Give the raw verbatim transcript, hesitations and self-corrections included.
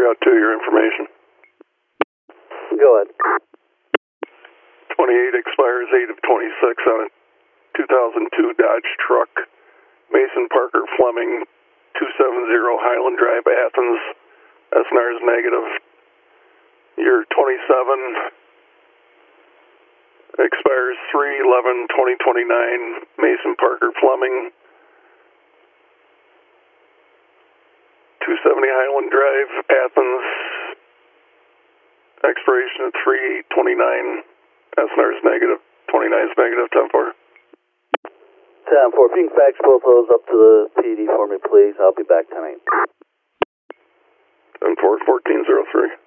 out to your information. Go ahead. twenty-eight expires eight of twenty-six on a two thousand two Dodge truck. Mason Parker Fleming, two seventy Highland Drive, Athens. S N R is negative. Year twenty-seven expires three eleven twenty twenty-nine. Mason Parker Fleming, two seventy Highland Drive, Athens. Expiration at three eight twenty-nine. S N R is negative. twenty-nine is negative. ten four. ten four. If you can fax both of those up to the P D for me, please. I'll be back tonight. ten four, fourteen oh three.